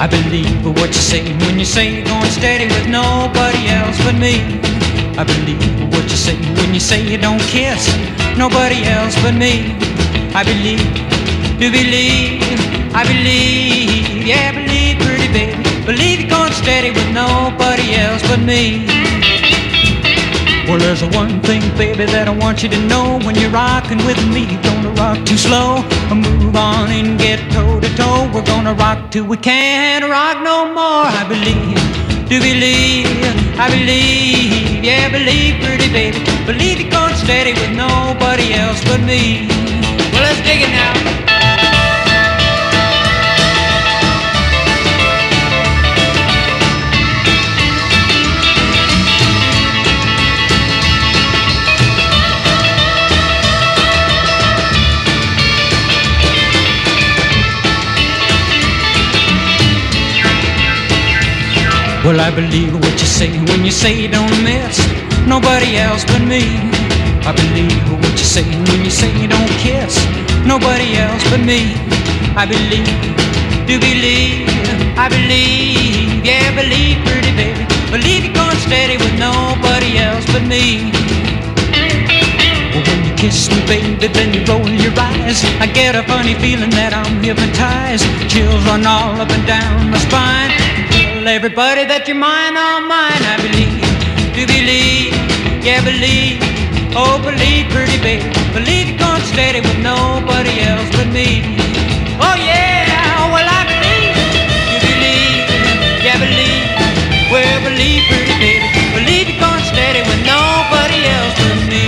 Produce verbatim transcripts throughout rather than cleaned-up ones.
I believe what you say when you say you're going steady with nobody else but me. I believe what you say when you say you don't kiss nobody else but me. I believe, do believe, I believe, yeah, I believe, pretty baby. Believe you're going steady with nobody else but me. Well, there's one thing, baby, that I want you to know. When you're rocking with me, you're gonna rock too slow. Move on and get toe to toe. We're gonna rock till we can't rock no more. I believe, do believe, I believe, yeah, believe, pretty baby. Believe you're going steady with nobody else but me. Well, let's dig it now. Well, I believe what you say when you say you don't miss nobody else but me. I believe what you say when you say you don't kiss nobody else but me. I believe, do believe, I believe, yeah, believe, pretty baby. Believe you're going steady with nobody else but me. Well, when you kiss me, baby, then you roll your eyes. I get a funny feeling that I'm hypnotized. Chills run all up and down my spine. Tell everybody that you're mine, all mine. I believe, do believe, yeah, believe, oh, believe, pretty baby. Believe you're going steady with nobody else but me. Oh, yeah, well, I believe, do believe, yeah, believe, well, believe, pretty baby. Believe you're going steady with nobody else but me.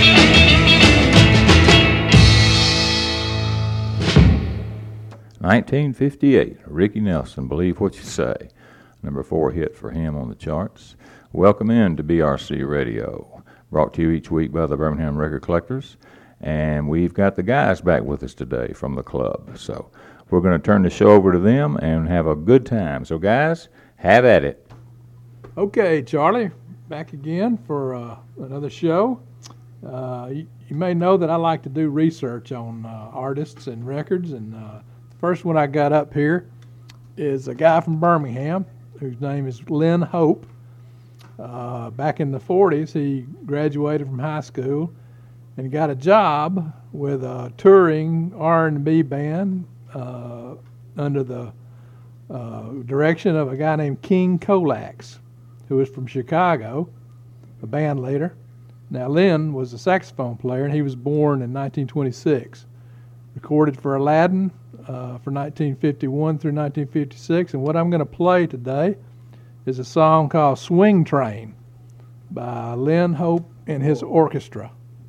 nineteen fifty-eight, Ricky Nelson, Believe What You Say. Number four hit for him on the charts. Welcome in to B R C Radio, brought to you each week by the Birmingham Record Collectors. And we've got the guys back with us today from the club. So we're going to turn the show over to them and have a good time. So, guys, have at it. Okay, Charlie, back again for uh, another show. Uh, you, you may know that I like to do research on uh, artists and records. And uh, the first one I got up here is a guy from Birmingham whose name is Lynn Hope. Uh, back in the forties, he graduated from high school and got a job with a touring R and B band uh, under the uh, direction of a guy named King Kolax, who was from Chicago, a band leader. Now, Lynn was a saxophone player, and he was born in nineteen twenty-six. Recorded for Aladdin uh, for nineteen fifty-one through nineteen fifty-six, and what I'm going to play today is a song called Swing Train by Lynn Hope and his orchestra.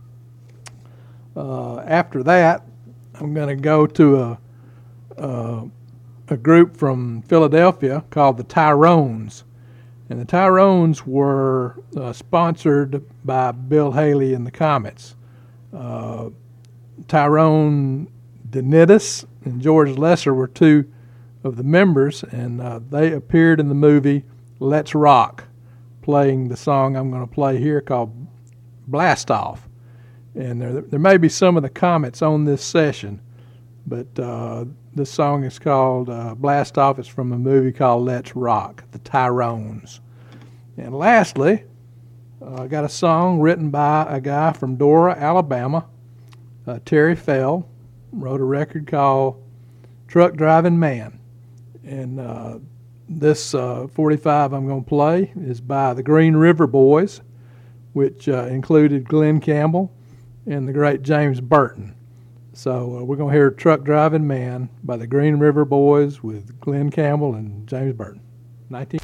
Uh, after that, I'm going to go to a, a a group from Philadelphia called the Tyrones. And the Tyrones were uh, sponsored by Bill Haley and the Comets. Uh, Tyrone Denitis and George Lesser were two of the members, and uh, they appeared in the movie Let's Rock, playing the song I'm going to play here called Blast Off. And there, there may be some of the Comets on this session, but uh, this song is called uh, Blast Off. It's from a movie called Let's Rock, the Tyrones. And lastly, uh, I got a song written by a guy from Dora, Alabama, uh, Terry Fell, wrote a record called Truck Driving Man. And uh, this uh, forty-five I'm going to play is by the Green River Boys, which uh, included Glenn Campbell and the great James Burton. So uh, we're going to hear Truck Driving Man by the Green River Boys with Glenn Campbell and James Burton. nineteen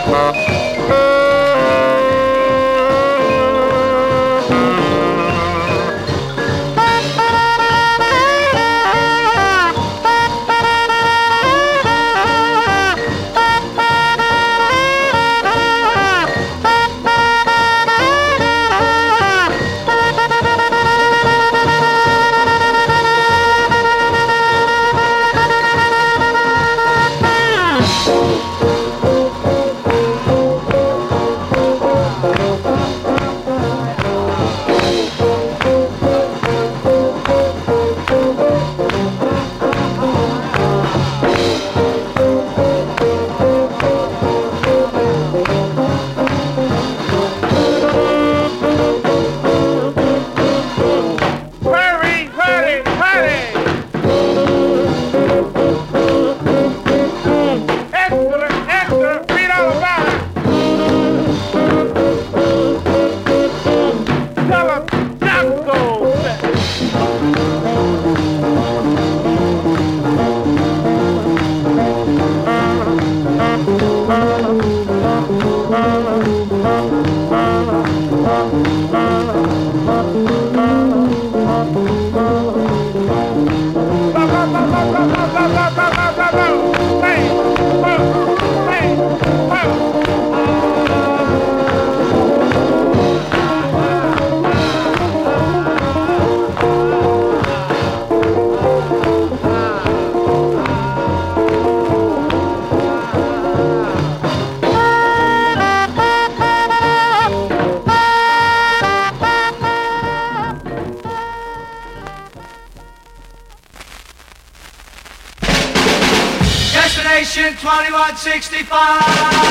Destination twenty-one sixty-five.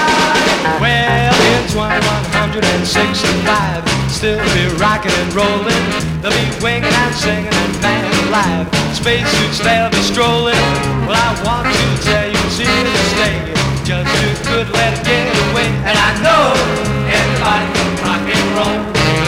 Well, in twenty-one sixty-five, still be rocking and rolling. They'll be winging and singing and man alive. Spacesuits, they'll be strolling. Well, I want to tell you, it's here to stay. Just too good, let it get away. And I know everybody can rock and roll.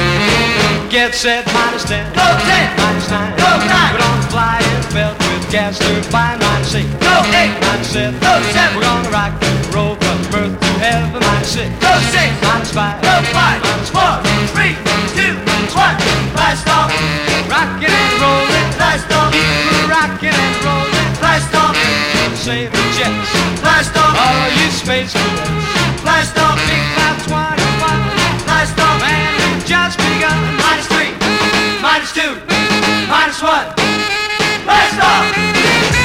Get set, minus ten, go ten, minus nine, go nine. We're gonna fly in belt with gas turbine, minus eight, go eight, minus seven, go seven. We're gonna rock and roll from birth to heaven, minus six, go six, minus five, go five, minus four, three, two, one. Blast off, rockin' and rollin', blast off, keep rockin' and rollin', blast off, save the jets, blast off, all you space cadets, blast off, big cloud twenty-one, blast off, man, we've just begun. Minus three, minus two, minus one, blast off.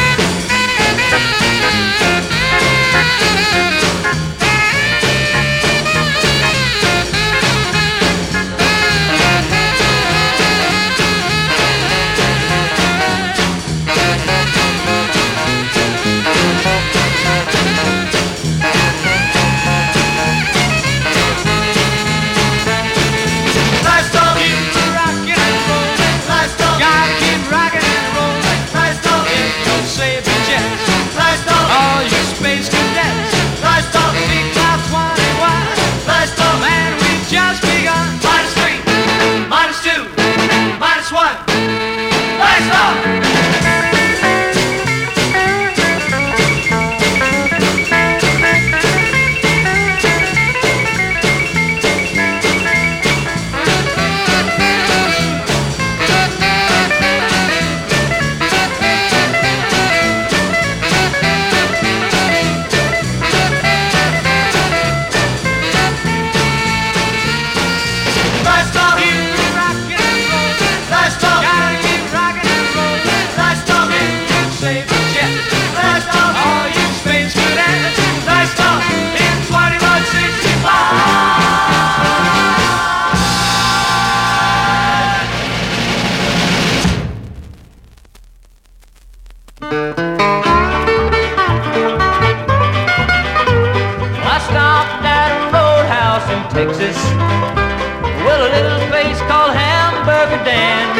Texas, well, a little place called Hamburger Dan's.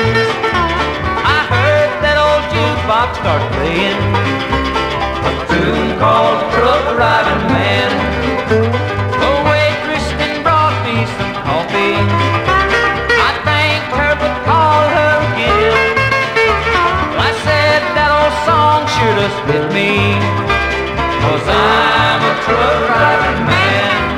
I heard that old jukebox start playing a tune called Truck Driving Man. The waitress then brought me some coffee. I thanked her but called her again. I said that old song sure does fit me, 'cause I'm a truck driving man.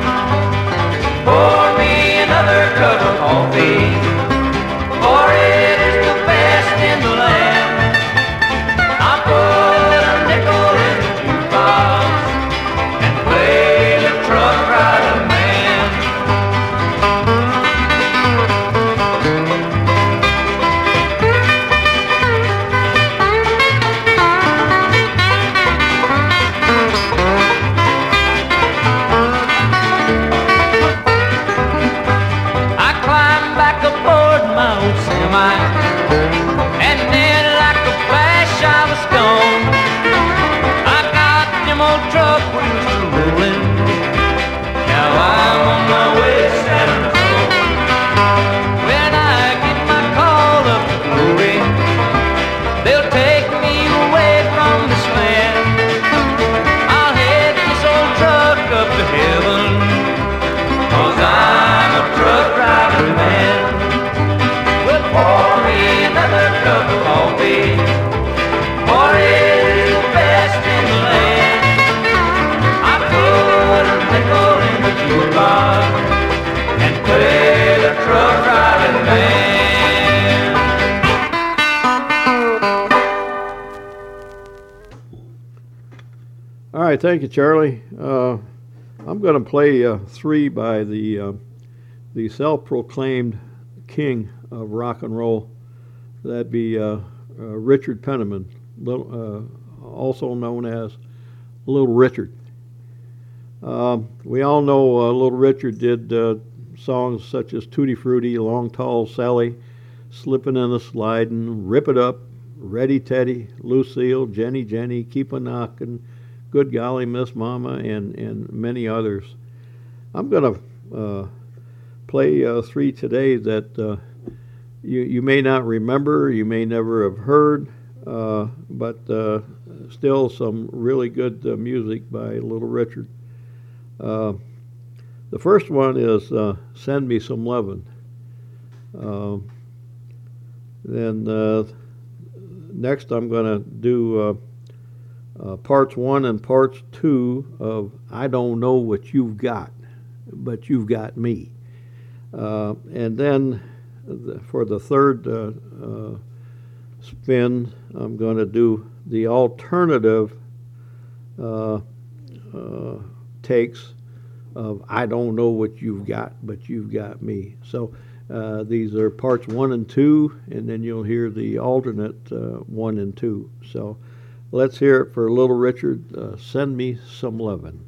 right, thank you, Charlie. Uh, I'm going to play uh, three by the uh, the self-proclaimed king of rock and roll. That'd be uh, uh, Richard Penniman, little, uh, also known as Little Richard. Uh, we all know uh, Little Richard did uh, songs such as Tutti Frutti, Long Tall Sally, Slippin' and a Slidin', Rip It Up, Ready Teddy, Lucille, Jenny Jenny, Keep a Knockin', Good Golly Miss Mama, and, and many others. I'm going to uh, play uh, three today that uh, you, you may not remember, you may never have heard, uh, but uh, still some really good uh, music by Little Richard. Uh, the first one is uh, Send Me Some Lovin'. Uh, then uh, next I'm going to do uh, uh, parts one and parts two of I Don't Know What You've Got, But You've Got Me. Uh, and then the, for the third uh, uh, spin, I'm going to do the alternative uh, uh, takes of I Don't Know What You've Got, But You've Got Me. So uh, these are parts one and two, and then you'll hear the alternate uh, one and two. So let's hear it for Little Richard, uh, Send Me Some Lovin'.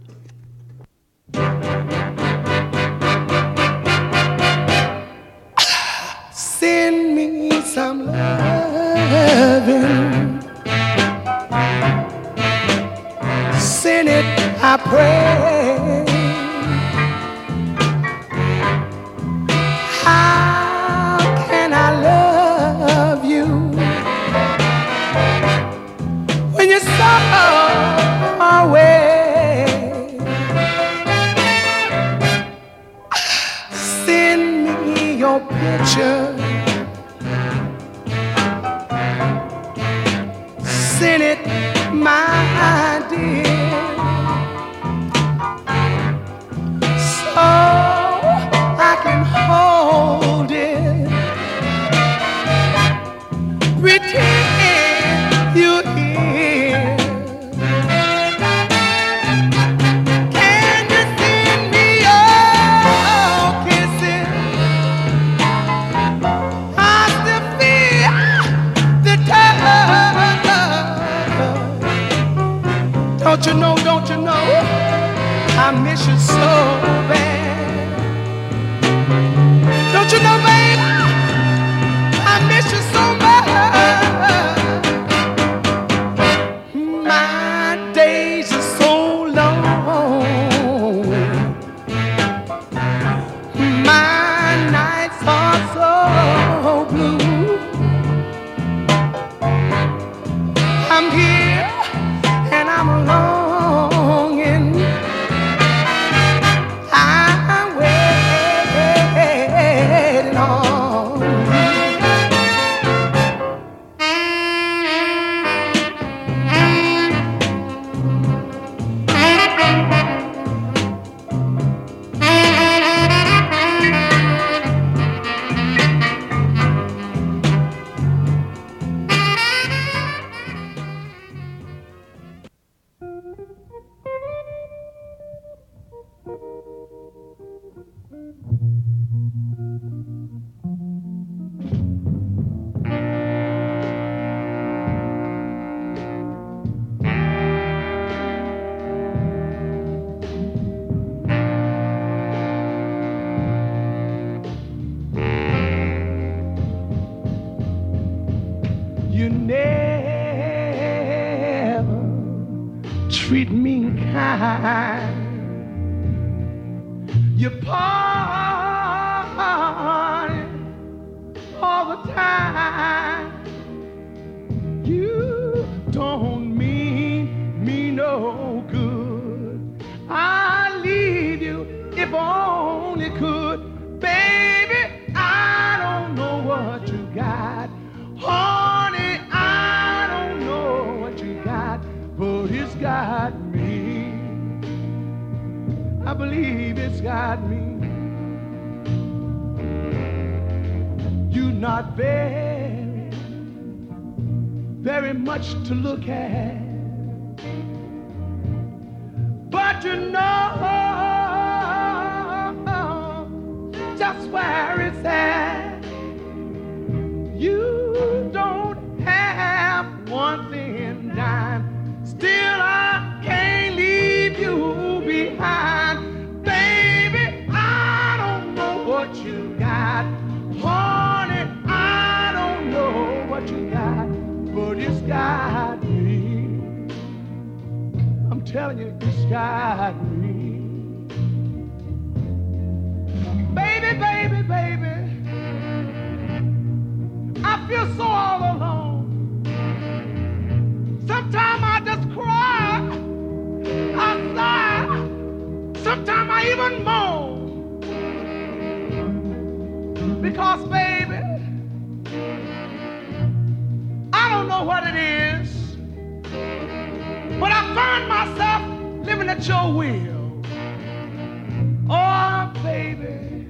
Send me some lovin', send it, I pray. How can I love you when you're so far away? Send me your picture, send it, my dear, so I can hold it, pretend you're here. Can you send me your kisses? I still feel the touch. Don't you know, don't you know, I miss you so bad. Don't you know, baby, I miss you so much. My days are so long, my nights are so blue. I'm here and I'm longing. I'm waiting on you never treat me kind. You party all the time. You don't mean me no good. I'd leave you if only could. Baby, I don't know what you got. Honey, I don't know what you got, but it's got me. I believe it's got me. You're not very, very much to look at. but you know just where it's at. You don't have one thin dime, still I can't leave you behind. Baby, I don't know what you got. Honey, I don't know what you got, but it's got me. I'm telling you, it's got me. Baby, baby, baby, I feel so all alone. Sometimes I just cry, I sigh, sometimes I even moan. Because, baby, I don't know what it is, but I find myself living at your will. Oh, baby,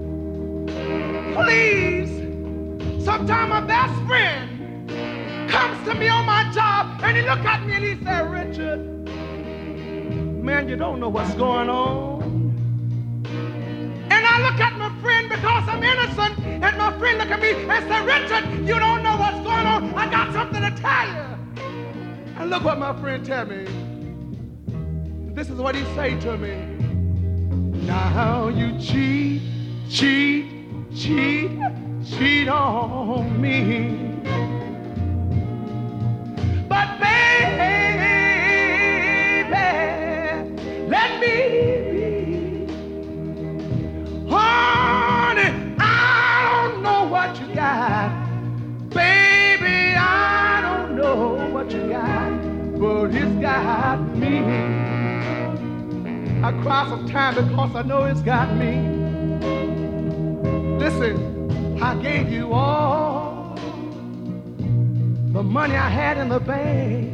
please. Sometimes my best friend comes to me on my job and he look at me and he said, Richard, man, you don't know what's going on. And I look at my friend because I'm innocent, and my friend look at me and say, Richard, you don't know what's going on. I got something to tell you. And look what my friend tell me. This is what he say to me. Now you cheat, cheat, cheat, cheat on me. But baby, let me be. Honey, I don't know what you got. Baby, I don't know what you got, but it's got me. I cry sometimes because I know it's got me. Listen, I gave you all the money I had in the bank.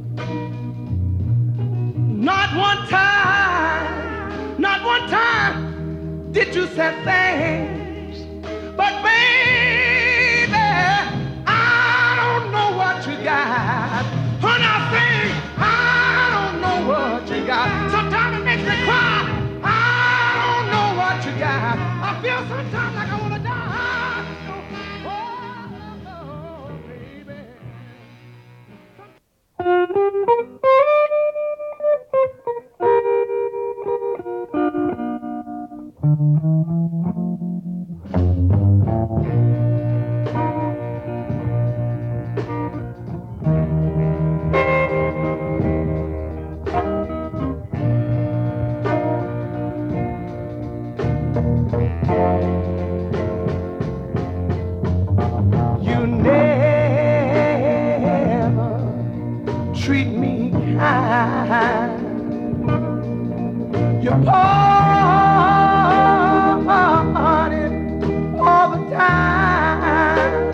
Not one time, not one time did you say thanks. But baby, I don't know what you got. When I sing, I don't know what you got. Sometimes it makes me cry. I don't know what you got. I feel sometimes like I want to die. Oh, baby. You never treat me kind. You party all the time.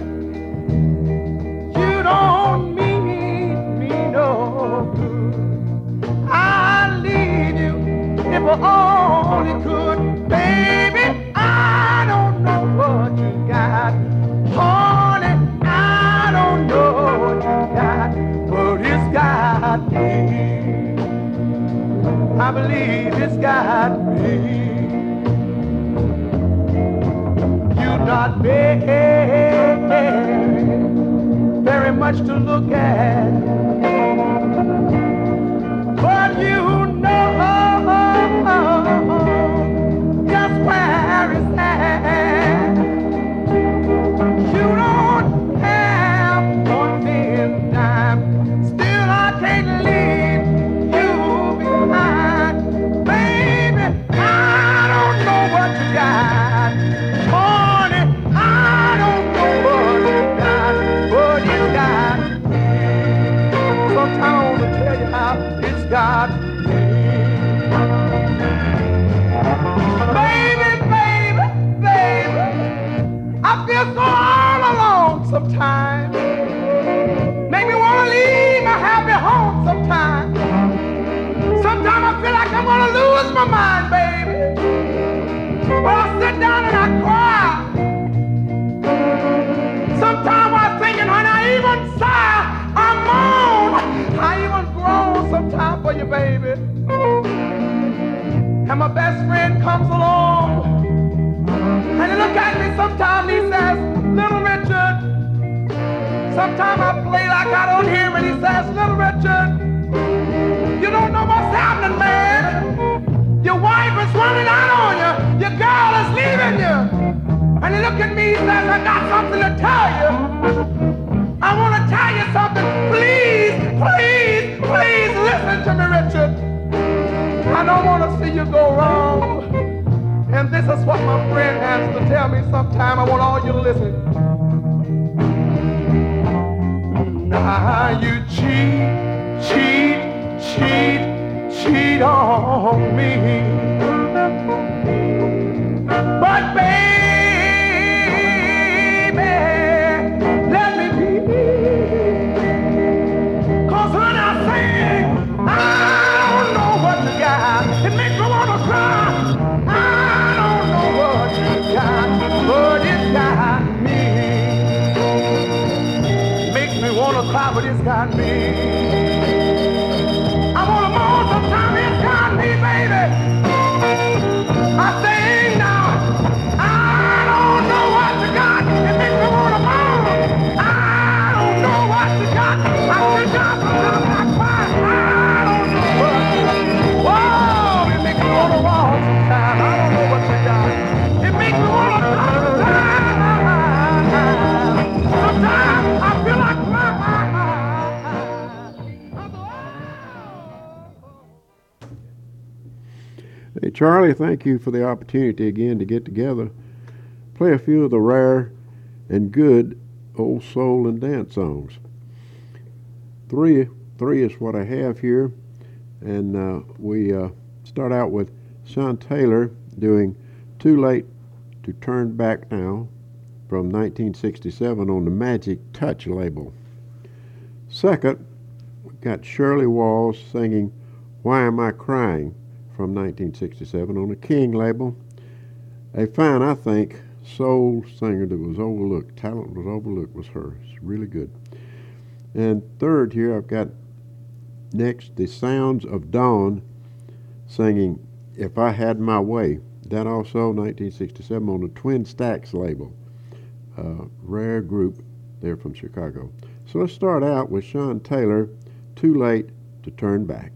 You don't mean me no good. I'd leave you if I only could. Baby, I don't know what you got. Honey, I don't know what you got, but it's got me. I believe it's got me. You're not very, very much to look at, but you know just where it's at. You don't have one thin dime, still I can't leave you behind. Baby, sometimes he says, Little Richard, sometimes I play like I don't hear him, and he says, Little Richard, you don't know what's happening, man. Your wife is running out on you. Your girl is leaving you. And he look at me, he says, I got something to tell you. I want to tell you something. Please, please, please listen to me, Richard. I don't want to see you go wrong. And this is what my friend has to tell me sometime. I want all you to listen. Now you cheat, cheat, cheat, cheat on me. But baby, let me be. Cause when I sing, I don't know what you got. It makes me want to cry. I don't know what you got, but it's got me. Makes me want to cry, but it's got me. I want to moan sometimes, it's got me, baby. I sing now. I don't know what you got. It makes me want to moan. I don't know what you got. I still got sometimes I cry. I don't know what you got. Whoa, it makes me want to walk sometimes. I don't know what you got. It makes me want to cry sometimes. Sometimes I feel like crying. Hey, Charlie, thank you for the opportunity again to get together, play a few of the rare and good old soul and dance songs. Three, three is what I have here, and uh, we uh, start out with Sean Taylor doing Too Late to Turn Back Now from nineteen sixty-seven on the Magic Touch label. Second, we got Shirley Walls singing Why Am I Crying from nineteen sixty-seven on the King label. A fine, I think, soul singer that was overlooked. Talent was overlooked was her. It's really good. And third here, I've got next the Sounds of Dawn singing If I Had My Way. That also nineteen sixty-seven on the Twin Stacks label. Uh, rare group there from Chicago. So let's start out with Sean Taylor, Too Late to Turn Back.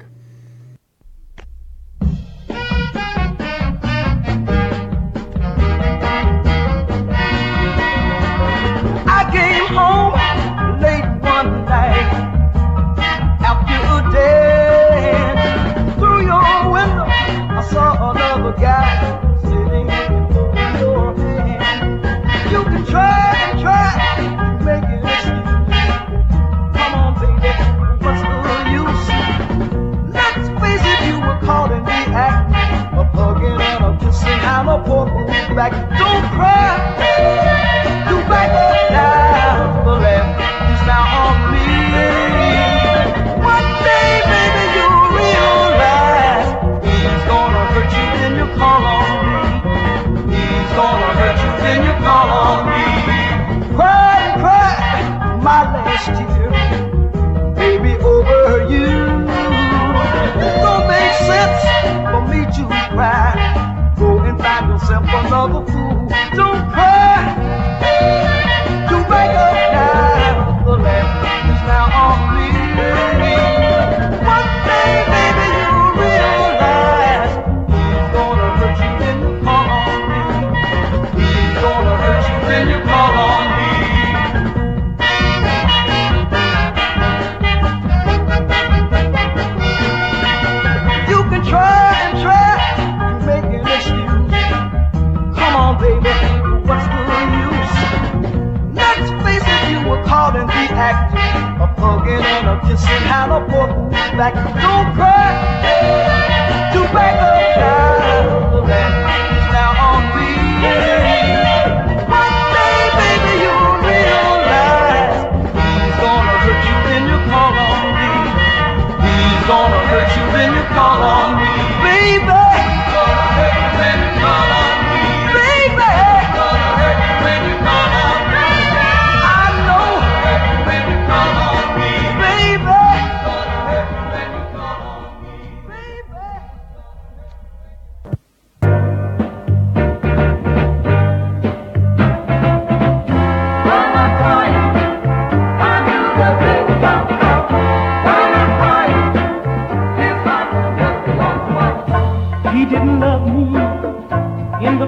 I came home late one night after a dance. Through your window, I saw another guy sitting holding your hand. You can try and try to make it excuse. Come on, baby, what's the use? Let's face it, you were caught in the act of hugging and of kissing and a poor fool's back. Don't cry. You back up now, the left is now on me. One day, baby, you'll realize he's gonna hurt you, then you call on me. He's gonna hurt you, then you call on me. Cry and cry, my last tear, baby, over you. It don't make sense for me to cry. Go and find yourself another fool. Don't cry. You back up now, the left is now on me. One day, baby, you'll realize he's gonna hurt you, then you call on me. He's gonna hurt you, then you call on me. You can try and try to make an excuse. Come on, baby, what's the use? Let's face it, you were caught in the act of hugging and of kissing and a poor fool's back. Don't cry, to back up now, the left is now on me. One day, baby, you'll realize he's gonna hurt you, then you call on me. He's gonna hurt you, then you call on me. Baby, he's gonna hurt you, then you call on me. Baby, he's gonna hurt you, then you call on me. When you call on me, baby, gonna hurt you when you call on me.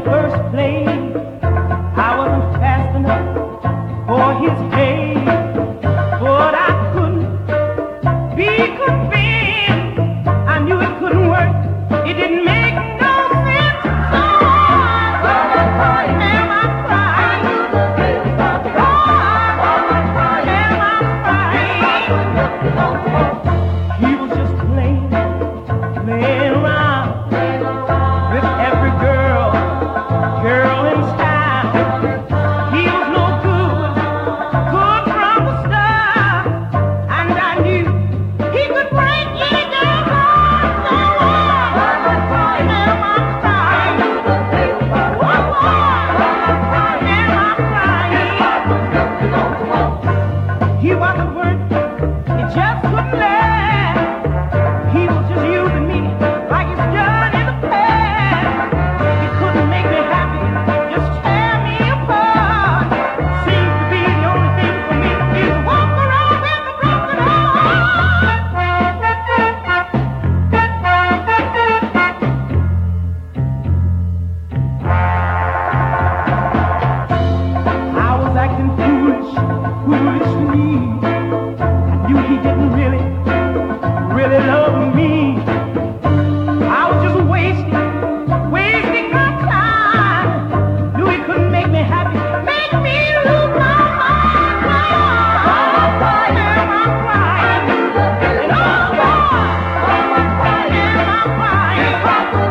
first place. I wasn't fast enough for his pace, but I couldn't be convinced. I knew it couldn't work. It didn't make no sense. So why am I crying? Why am I crying? He was just playing, playing around with every girl, girl in town. He was no good, good from the start, and I knew he could break any girl's heart. So why am I crying? Why am I crying? He wasn't worth it, he just couldn't last. He was just using me like he's done in the past. He couldn't make me happy, just tear me apart. Seems to be the only thing for me is to walk around with a broken heart. I was acting foolish, foolishly. I knew he didn't really, really love me. I was just wasting, wasting my time. Knew he couldn't make me happy, make me lose my mind. Why am I crying? And oh, why am I crying? Why am I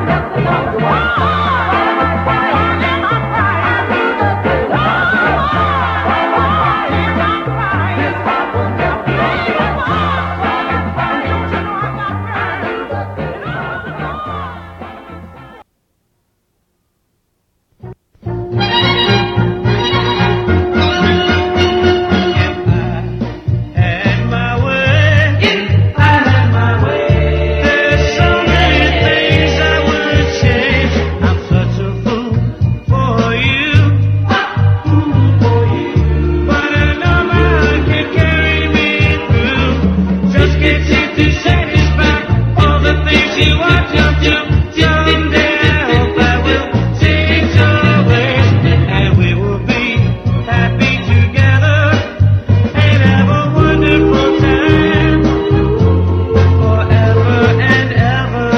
had my way, I had my way. There's so many things I would change. I'm such a fool for you, fool for you. But I know my heart can carry me through. Just can't seem to satisfy all the things you want to do. Someday I hope I will change your ways, and we will be happy together and have a wonderful time forever and ever.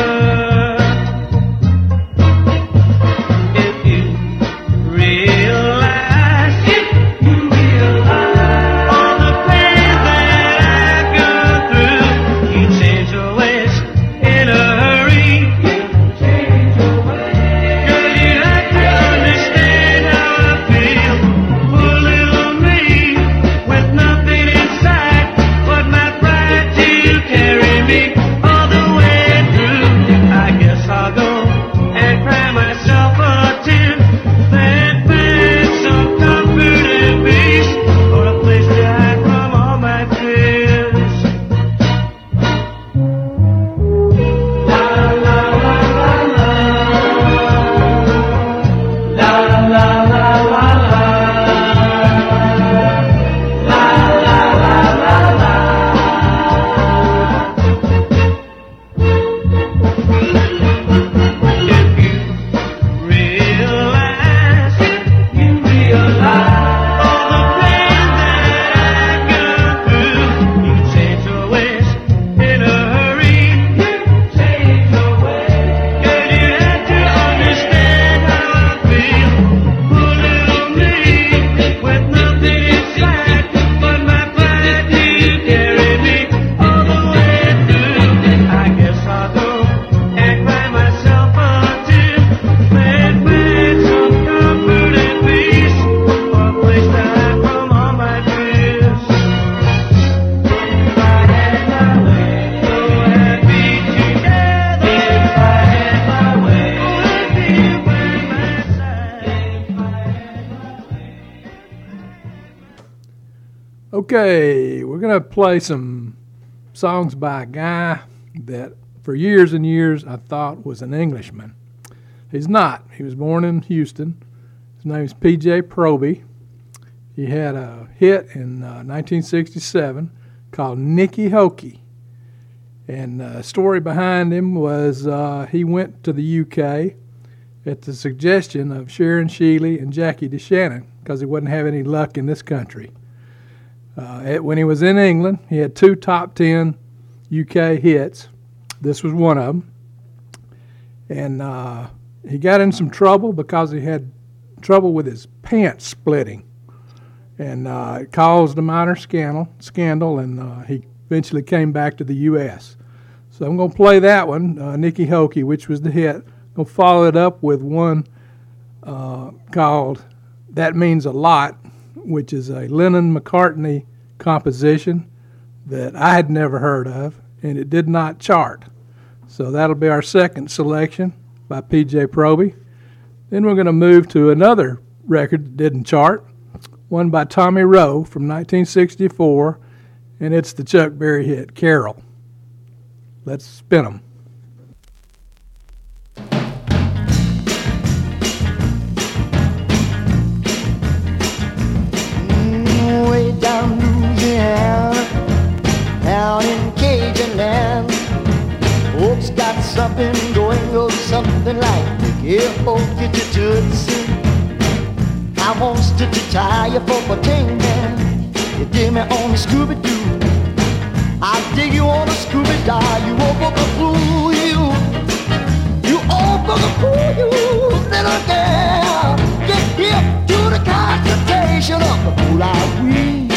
If you realize, if you realize all the pain that I've gone through, you change your ways in a hurry. Change your ways. Girl, you have to understand how I feel. Poor little me with nothing inside but my pride to carry me all the way through. I guess I'll go and cry myself a tear, then find some comfort and peace, or a place to hide from all my fears. La la la la la. La la la la la. La la la la la. If you realize, if you realize all the pain that I've gone through, you change your ways in a hurry. You change your ways. Girl, you have to understand how I feel. Poor little me with nothing inside but my pride to carry me all the way through. I guess I'll go and cry myself a tear, then find some comfort and peace, or a place to hide from all my fears. If I had my way, so happy together. If I had my way, would be by my side. If I had my way. Okay, we're going to play some songs by a guy that for years and years I thought was an Englishman. He's not. He was born in Houston. His name is P J Proby. He had a hit in uh, nineteen sixty-seven called Nicky Hokey. And the story behind him was uh, he went to the U K at the suggestion of Sharon Sheely and Jackie DeShannon because he wouldn't have any luck in this country. Uh, it, when he was in England, he had two top ten U K hits. This was one of them. And uh, he got in some trouble because he had trouble with his pants splitting. And uh, it caused a minor scandal, scandal and uh, he eventually came back to the U S So I'm going to play that one, uh, Nicky Hokey, which was the hit. I'm going to follow it up with one uh, called That Means a Lot, which is a Lennon-McCartney composition that I had never heard of, and it did not chart. So that'll be our second selection by P J Proby. Then we're going to move to another record that didn't chart, one by Tommy Roe from nineteen sixty-four, and it's the Chuck Berry hit, Carol. Let's spin 'em. Mm, way down Louisiana, down in Cajun land, folks got something going, goes something like, yeah, oh, get your tootsie. I wants to tie you for a ting man. You dig me on the Scooby-Doo. I dig you on the Scooby-Doo. You old bugaboo, you. You old bugaboo, you. Little girl, get hip to the consultation of the Pulawi.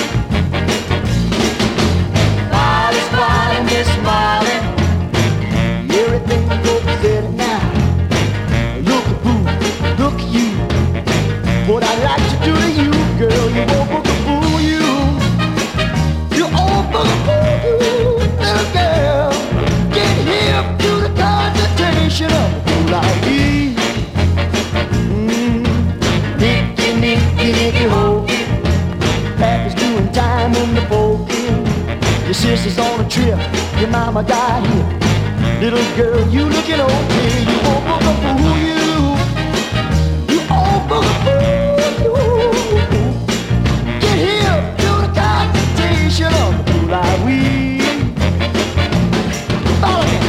Molly, Molly, Miss Molly, everything goes steady now. Look at boo, look at you. What I'd like to do to you, girl, you old bugaboo, you. You old bugaboo, you. Little girl, get hip to the consultation of the Pulawi. Mm, Nicky, Nicky, Nicky, hokey. Papa's doing time in the pokey. Your sister's on a trip, your mama died here. Little girl, you looking okay, you old bugaboo, you. You old bugaboo, you. Get hip to the consultation of the Pulawi. Follow me.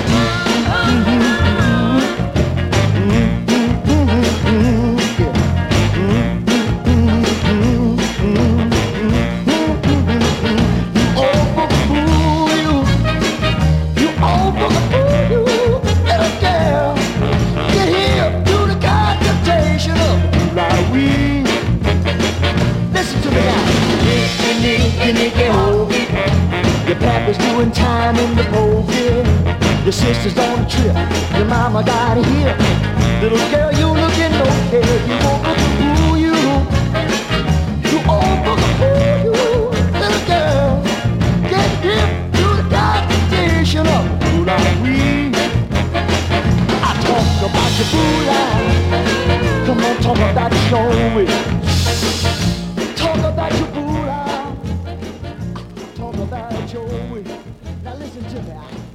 Your papa's doing time in the pokey. Your sister's on a trip. Your mama died here. Little girl, you looking okay. You old bugaboo, you. You old bugaboo, you. Little girl, get hip to the consultation of the Pulawi. I talk about your Pula. Come on, talk about your way. Talk about your Pula. Talk about your way. Now listen to me.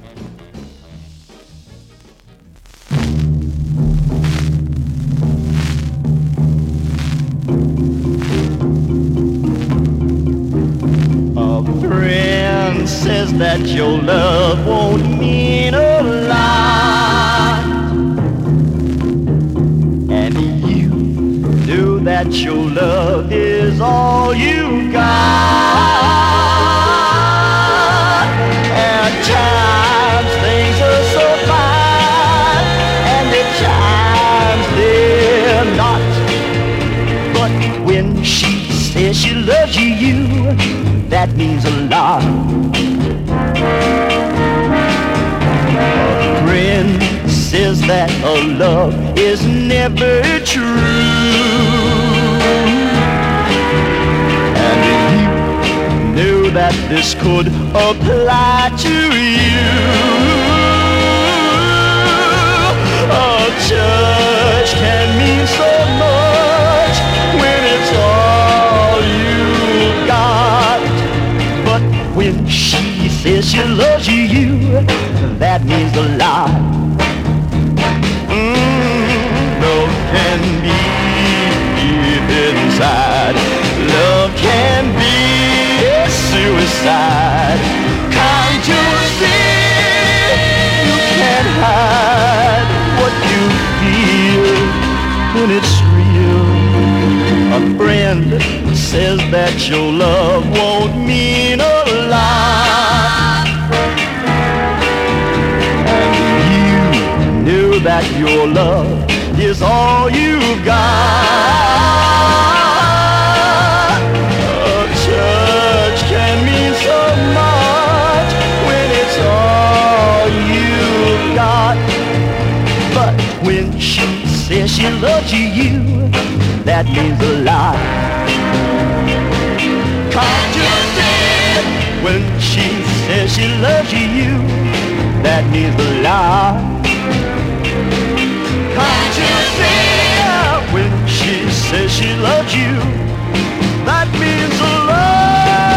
A friend says that your love won't mean a lot, and you knew that your love is all you got. At times things are so fine, and at times they're not. But when she says she loves you, you, that means a lot. A friend says that a love is never true, and you knew that this could apply to you. A touch can mean so much when it's all you got, but when she says she loves you, you, that means a lot. Mm, love can be deep inside. Love can be suicide. Can't you see? You can't hide what you feel. when it's real. A friend says that your love won't mean a lot, and you knew that your love is all you've got. A church can mean so much when it's all you've got, but when she says she loves you, you, that means a lot. Can't you see it? When she says she loves you, you, that means a lot. Can't you see it? When she says she loves you, that means a lot.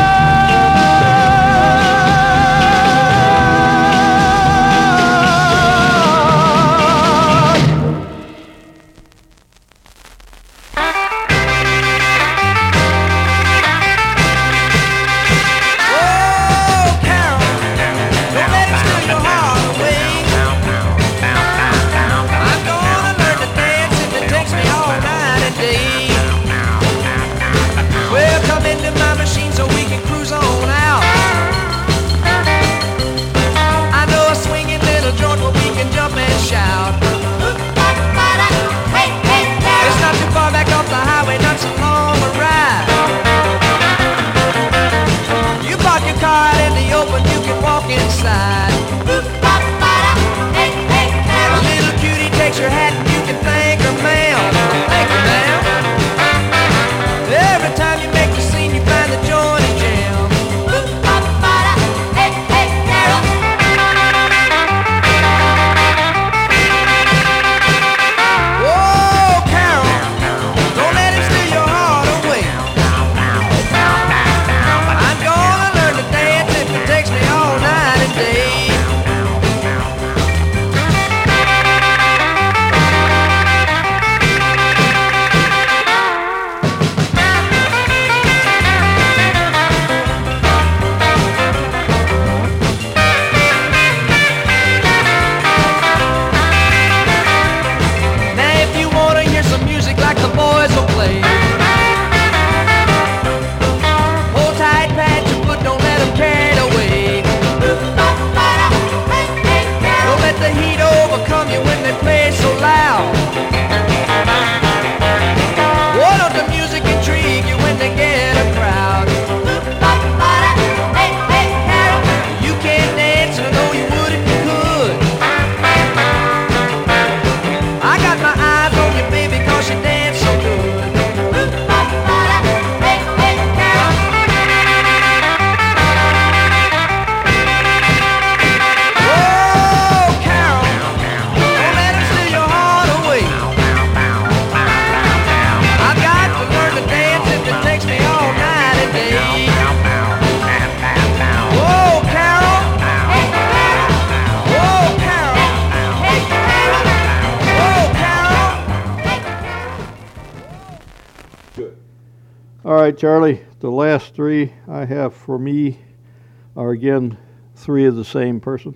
All right, Charlie, the last three I have for me are again three of the same person.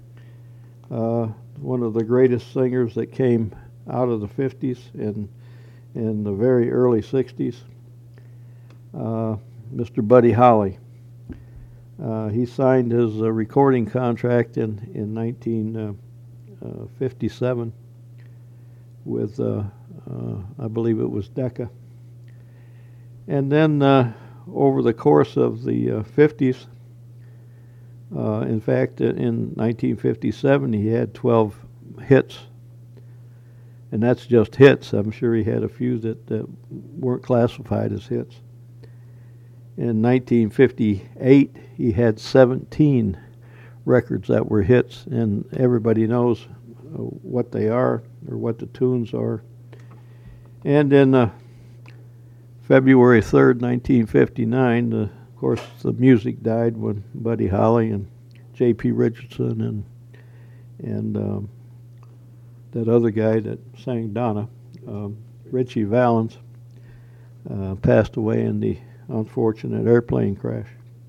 Uh, one of the greatest singers that came out of the fifties and in the very early sixties, uh, Mister Buddy Holly. Uh, he signed his uh, recording contract in, in nineteen fifty-seven with, uh, uh, I believe it was Decca. And then uh, over the course of the uh, fifties, uh, in fact, in nineteen fifty-seven, he had twelve hits. And that's just hits. I'm sure he had a few that, that weren't classified as hits. In nineteen fifty-eight, he had seventeen records that were hits, and everybody knows uh, what they are or what the tunes are. And in uh, February third, nineteen fifty-nine, uh, of course, the music died when Buddy Holly and J P Richardson and and um, that other guy that sang Donna, um, Richie Valens, uh, passed away in the unfortunate airplane crash.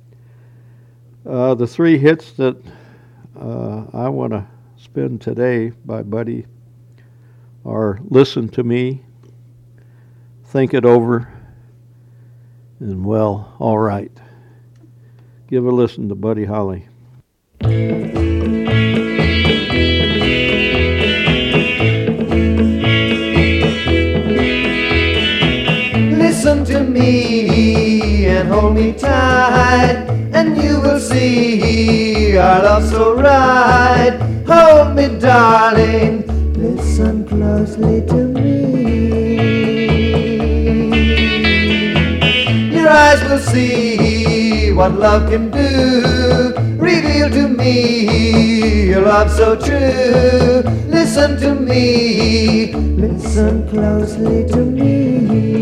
Uh, the three hits that uh, I want to spin today by Buddy are Listen to Me, think it over, and well, all right. Give a listen to Buddy Holly. Listen to me and hold me tight, and you will see our love so right. Hold me, darling, listen closely to me. Your eyes will see what love can do. Reveal to me your love so true. Listen to me, listen closely to me.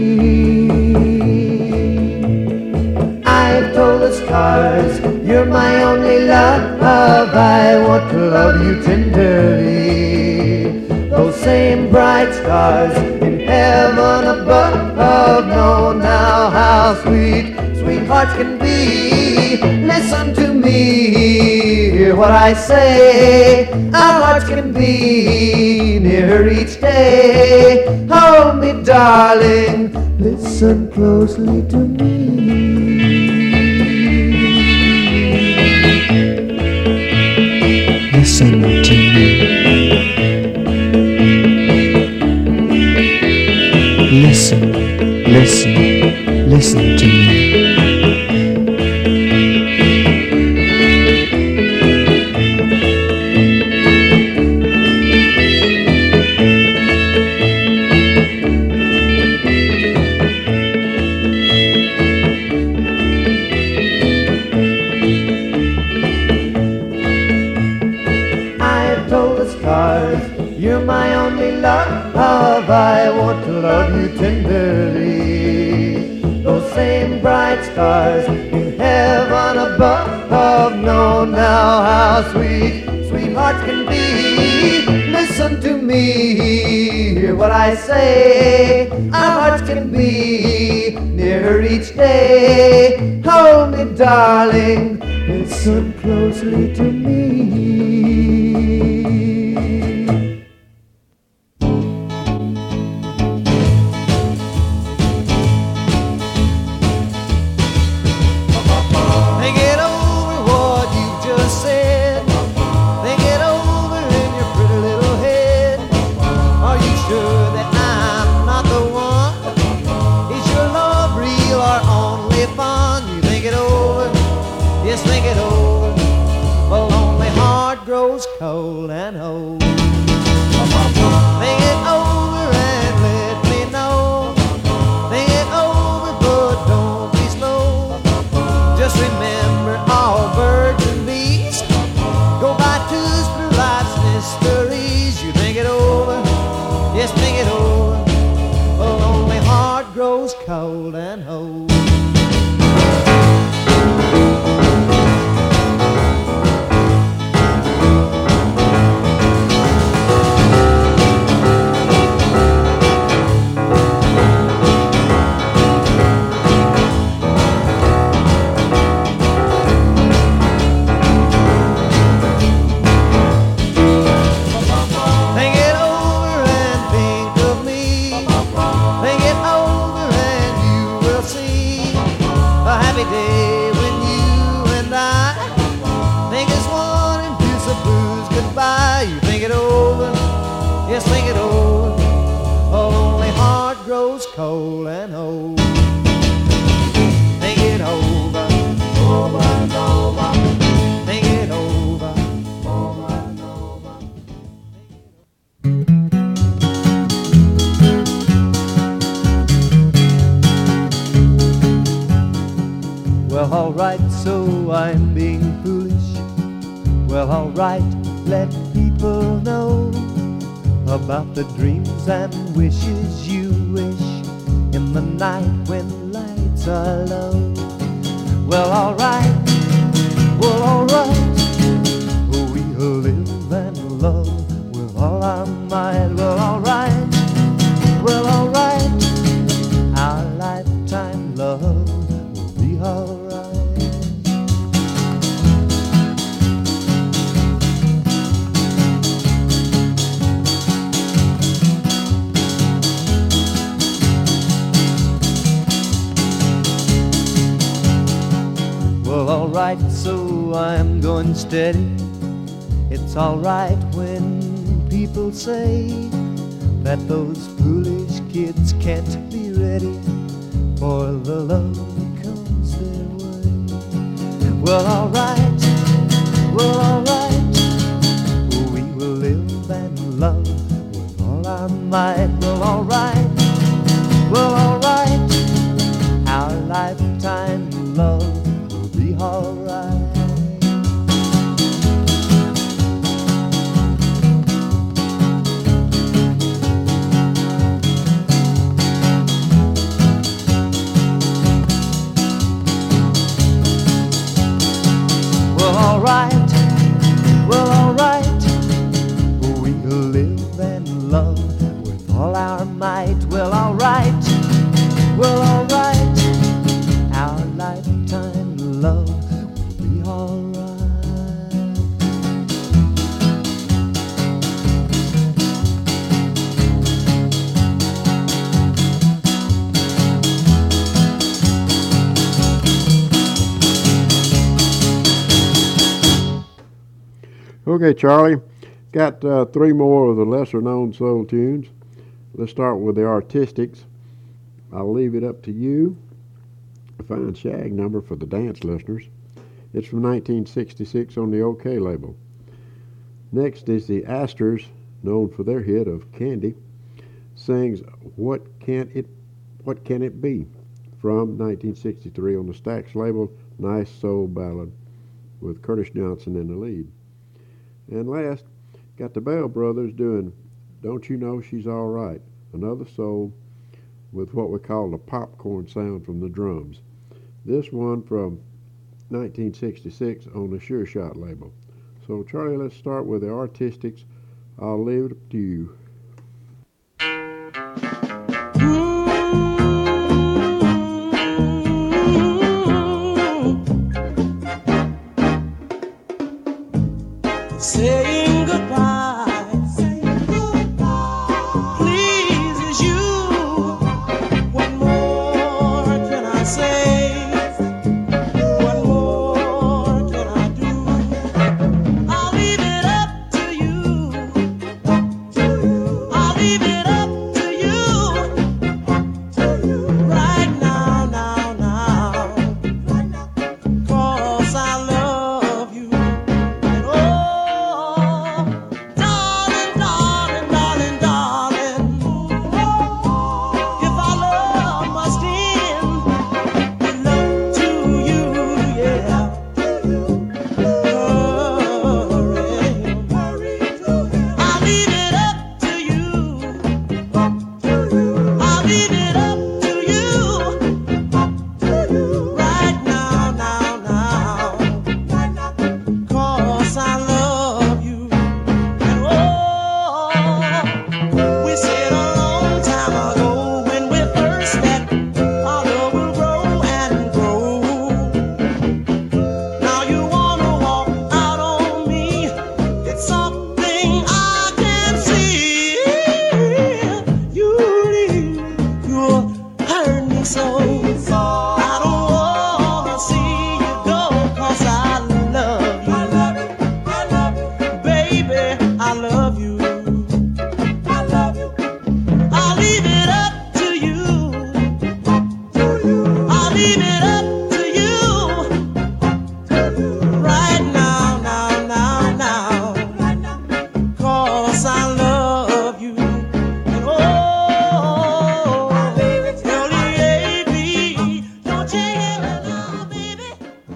I've told the stars you're my only love. I want to love you tenderly. Those same bright stars in heaven above know now how sweet, sweet hearts can be. Listen to me, hear what I say. Our hearts can be nearer each day. Hold me, darling, listen closely to me. Listen to me. Listen, listen, listen to me. You're my only love, I want to love you tenderly. Those same bright stars in heaven above know now how sweet, sweet hearts can be. Listen to me, hear what I say. Our hearts can be nearer each day. Hold me, darling, listen closely to me. Cold and old. Think it over and let me know. Think it over, but don't be slow. Just remember all birds and bees go by twos through life's mysteries. You think it over, yes, think it over. A lonely heart grows cold and old. Cold and old. Think it over, over and over. Think it over, over and over. Well, alright, so I'm being foolish. Well, alright, let people know about the dreams and wishes you wish in the night when lights are low. Well, alright, well, alright, we'll live and love with all our might. Well, alright, well, alright, our lifetime love will be alright. alright, so I'm going steady. It's alright when people say that those foolish kids can't be ready for the love that comes their way. Well, alright, well, alright, we will live and love with all our might. Well, alright, well, alright, our lifetime love will be alright. Well, alright, well, alright, we'll live and love with all our might. Well, alright, well, alright, our lifetime love will be alright. Okay, Charlie, got uh, three more of the lesser-known soul tunes. Let's start with the Artistics. I'll leave it up to you to find shag number for the dance listeners. It's from nineteen sixty-six on the OK label. Next is the Astors, known for their hit of Candy, sings What Can It What Can It Be from nineteen sixty-three on the Stax label. Nice soul ballad with Curtis Johnson in the lead. And last, got the Bell Brothers doing Don't You Know She's All Right, another soul with what we call the popcorn sound from the drums. This one from nineteen sixty-six on the Sure Shot label. So, Charlie, let's start with the Artistics. I'll leave it up to you. Saying goodbye, saying goodbye, pleases you. What more can I say? What more can I do? I'll leave it up to you. I'll leave it up to you. Right now, now, now. 'Cause I love you. And oh, darling, darling, darling, darling. If our love must end, good luck to you, yeah. Hurry, I'll leave it up to you. I'll leave it up to you. Right now, now, now. 'Cause I love you. And oh, we said a long time ago when we first met, our love will grow and grow. Now you wanna walk out on me. It's something I can see. You leave, you're hurting me so. I don't wanna see you go 'cause I love you. I love you, baby, I love you. I love you. I'll leave it up to you. I'll leave it up to you. Right now, now, now, now. 'Cause I love you. And oh, L E A B, don't you hear me now, baby?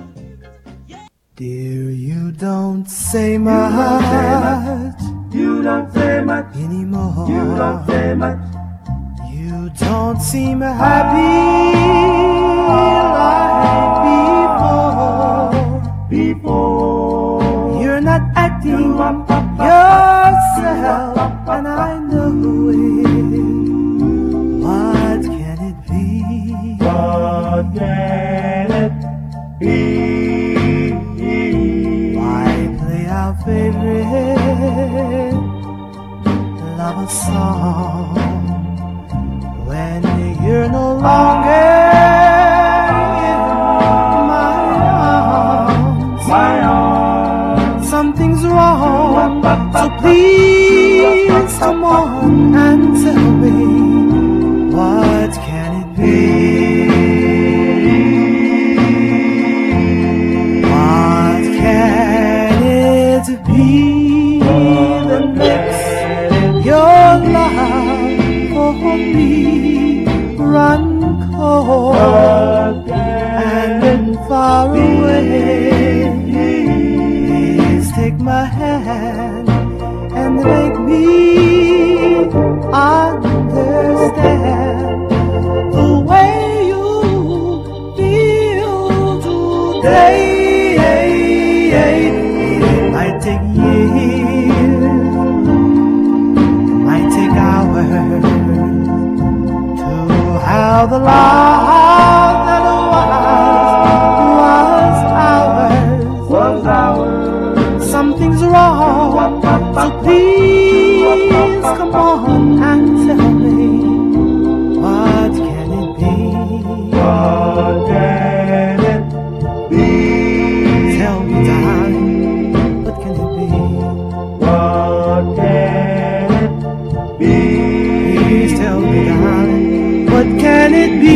Dear, you don't say much. You don't say much anymore. You don't say much. You don't seem happy like before. Before. You're not acting yourself, and I know it. What can it be? What can it be? Why play our favorite love song when you're no longer in my arms? come on and tell me, what can it be? What can it be that makes your love for me run cold and far away? Please take my hand and make me understand the way you feel today. It might take years, it might take hours to have the love that was, was ours, was ours. Something's wrong, so please come on and tell me, what can it be? What can it be? Tell me, darling, what can it be? What can it be? Please tell me, darling, what can it be?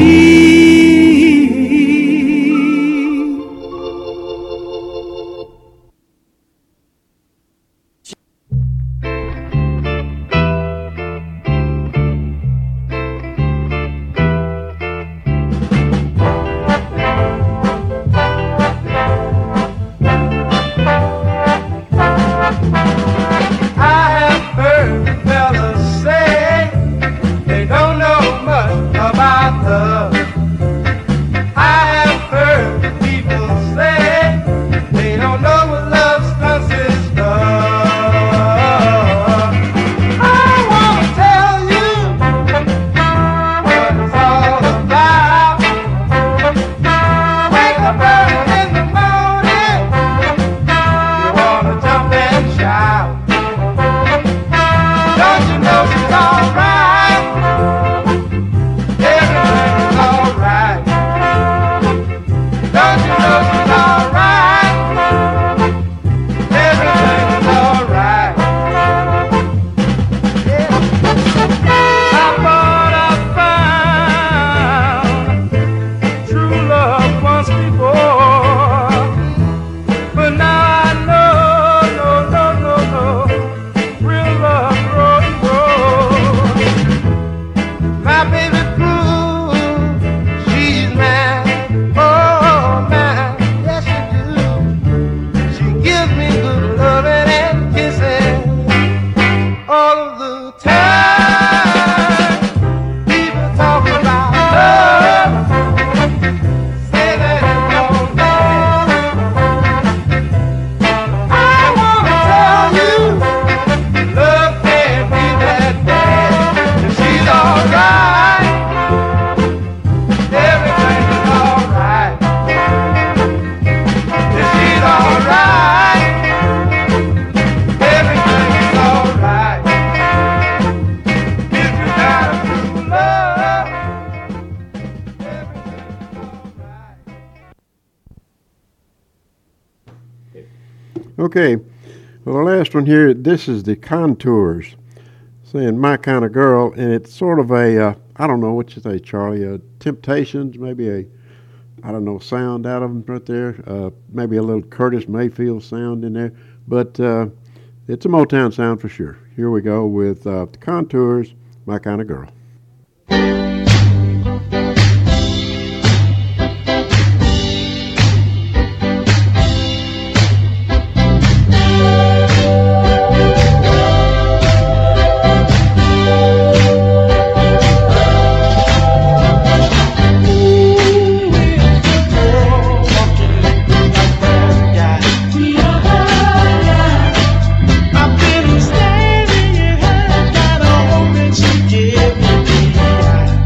Okay, well, the last one here, this is the Contours, saying My Kind of Girl, and it's sort of a, uh, I don't know what you say, Charlie, uh, Temptations, maybe a, I don't know, sound out of them right there, uh, maybe a little Curtis Mayfield sound in there, but uh, it's a Motown sound for sure. Here we go with uh, the Contours, My Kind of Girl. I've been standing in her shadow, hoping she'd give me the eye.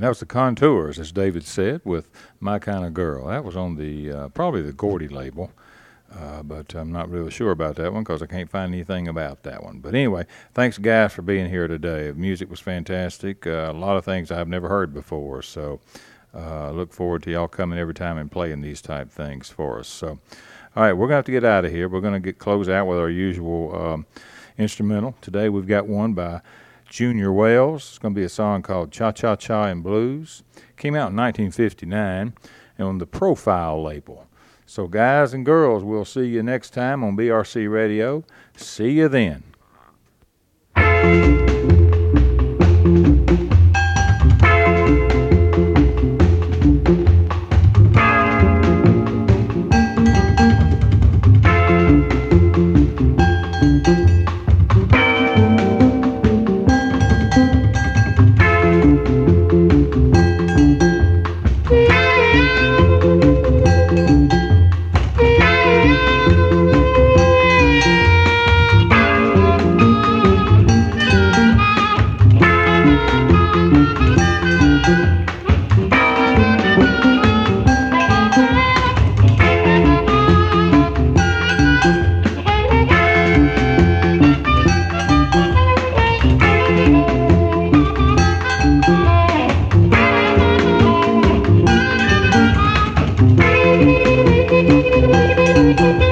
That was the Contours, as David said, with My Kind of Girl. That was on the uh, probably the Gordy label, uh, but I'm not really sure about that one because I can't find anything about that one. But anyway, thanks, guys, for being here today. The music was fantastic. Uh, a lot of things I've never heard before, so I uh, look forward to y'all coming every time and playing these type things for us. So, all right, we're going to have to get out of here. We're going to get close out with our usual um, instrumental. Today we've got one by Junior Wells. It's going to be a song called Cha Cha Cha and Blues. Came out in nineteen fifty-nine and on the Profile label. So guys and girls, we'll see you next time on B R C Radio. See you then. Thank you.